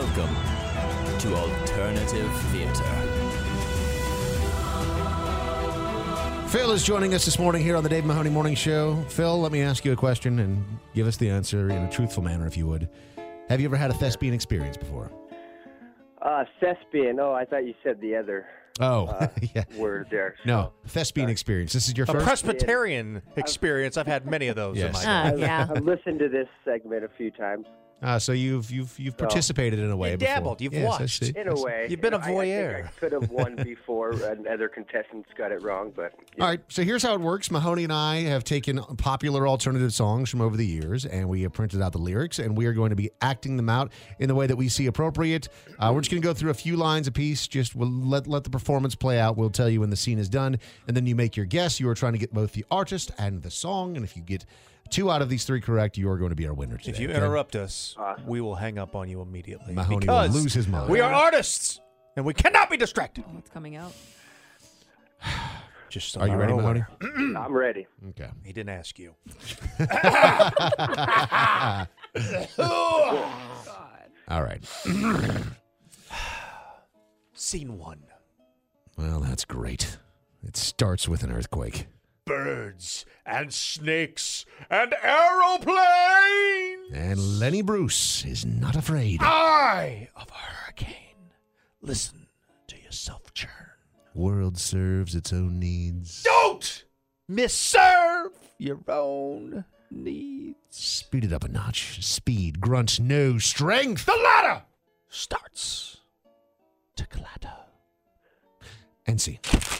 Welcome to Alternative Theater. Phil is joining us this morning here on the Dave Mahoney Morning Show. Phil, let me ask you a question and give us the answer in a truthful manner, if you would. Have you ever had a thespian experience before? Thespian. Oh, I thought you said the other yeah. word there. No, thespian experience. This is your A first? Presbyterian experience. I've had many of those in Yes. my day. Yeah. I've listened to this segment a few times. So you've participated in a way You before. dabbled. You've Yes, I watched. see. In a way. You've been a I think voyeur. I could have won before, and other contestants got it wrong, but... All right, so here's how it works. Mahoney and I have taken popular alternative songs from over the years, and we have printed out the lyrics, and we are going to be acting them out in the way that we see appropriate. We're just going to go through a few lines apiece. Just we'll let the performance play out. We'll tell you when the scene is done, and then you make your guess. You are trying to get both the artist and the song, and if you get 2 out of these 3 correct, you are going to be our winner today. If you okay? interrupt us, we will hang up on you immediately. Mahoney because will lose his mind. we are artists, and we cannot be distracted. What's coming out? Just so Are you ready, Mahoney? I'm ready. Okay. He didn't ask you. All right. Scene 1. Well, that's great. It starts with an earthquake. Birds and snakes and aeroplanes. And Lenny Bruce is not afraid. Eye of a hurricane. Listen to yourself churn. World serves its own needs. Don't misserve your own needs. Speed it up a notch. Speed, grunt, no strength. The ladder starts to clatter. And see.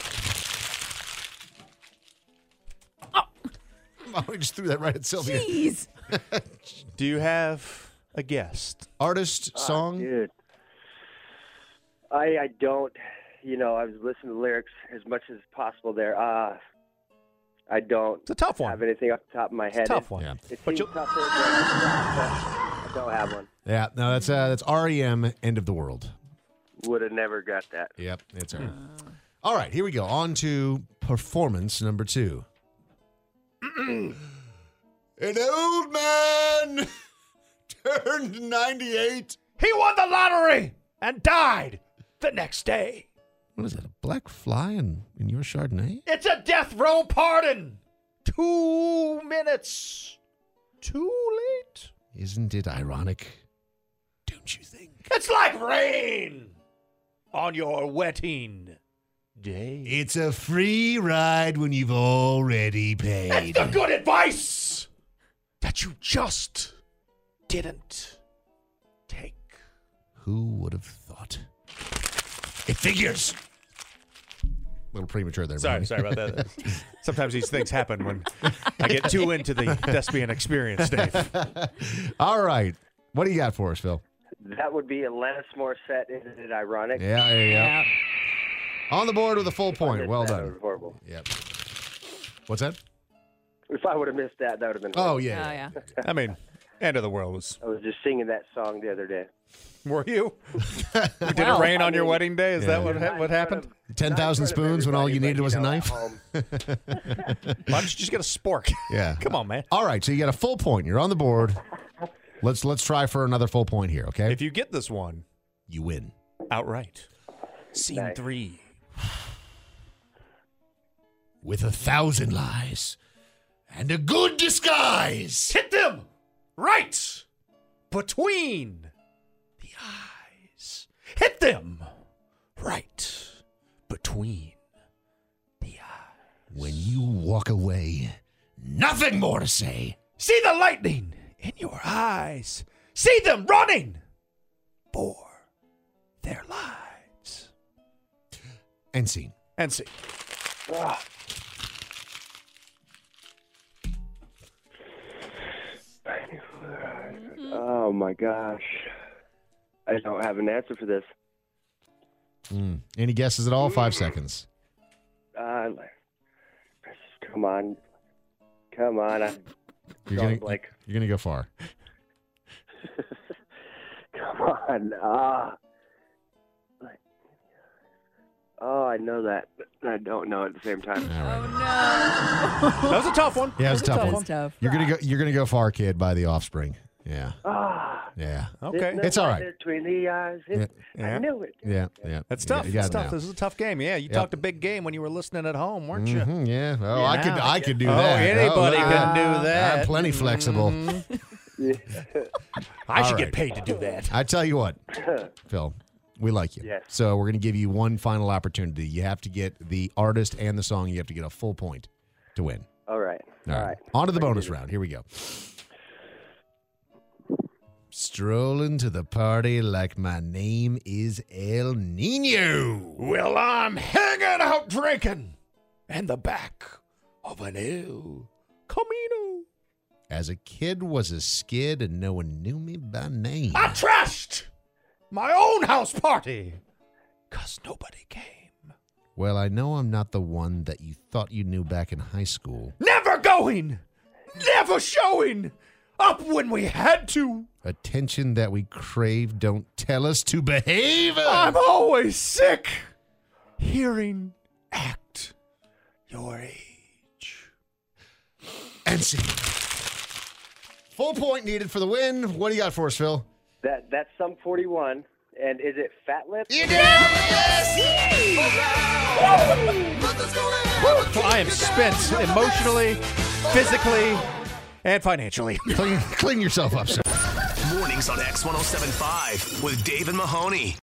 Oh, we just threw that right at Sylvia. Jeez. Do you have a guest? Artist, song? Dude. I don't, I was listening to the lyrics as much as possible there. I don't It's a tough one. have anything off the top of my head. It's a tough one. Yeah. It But seems tougher than I don't have one. Yeah, no, that's REM, End of the World. Would have never got that. Yep, it's her. All right, here we go. On to performance number 2. An old man turned 98. He won the lottery and died the next day. What is that, a black fly in your Chardonnay? It's a death row pardon. 2 minutes. Too late. Isn't it ironic? Don't you think? It's like rain on your wedding day. It's a free ride when you've already paid. It's the good advice that you just didn't take. Who would have thought? It figures. A little premature there. Sorry about that. Sometimes these things happen when I get too into the thespian experience, Dave. All right. What do you got for us, Phil? That would be Alanis Morissette. Isn't it ironic? Yeah, there you go. Yeah. On the board with a full point. Well That done. was horrible. Yep. What's that? If I would have missed that, that would have been Oh, horrible. yeah. Yeah. I mean, end of the world was. I was just singing that song the other day. Were you? Did Well, it rain on your wedding day? Is that Yeah. what happened? 10,000 spoons when all you needed was a knife? Why don't you just get a spork? Yeah. Come on, man. All right, so you got a full point. You're on the board. Let's try for another full point here, okay? If you get this one, you win. outright. Scene Nice. 3. With 1,000 lies and a good disguise. Hit them right between the eyes. Hit them right between the eyes. When you walk away, nothing more to say. See the lightning in your eyes. See them running for their lives. End scene. And see. Oh, my gosh. I don't have an answer for this. Any guesses at all? 5 seconds. Come on. Come on. You're Don't gonna blink. you're gonna go far. Come on. Oh, I know that, but I don't know at the same time. All right. Oh, That was a tough one. Yeah, it was a tough no. one. That's tough. You're gonna go far, kid, by The Offspring. Yeah. Ah, Yeah. Okay. It's all right. Between the eyes. Yeah. I knew it. Yeah. That's tough. You That's got it tough. now. This is a tough game. Yeah, you talked a big game when you were listening at home, weren't you? Mhm, yeah. Oh, I could do Oh, that. anybody Oh, can do that. I'm plenty flexible. I should All get right. paid to do that. I tell you what, Phil, we like you. Yes. So we're going to give you one final opportunity. You have to get the artist and the song. You have to get a full point to win. All right. All right. On to the bonus round. Here we go. Strolling to the party like my name is El Nino. Well, I'm hanging out drinking in the back of an El Camino. As a kid was a skid and no one knew me by name. I trashed my own house party because nobody came. Well, I know I'm not the one that you thought you knew back in high school. Never going, never showing up when we had to. Attention that we crave don't tell us to behave. I'm always sick hearing act your age. And see. Full point needed for the win. What do you got for us, Phil? That's Sum 41. And is it Fat Lips? You did it! I am spent emotionally, physically, and financially. Clean yourself up, sir. Mornings on X1075 with Dave and Mahoney.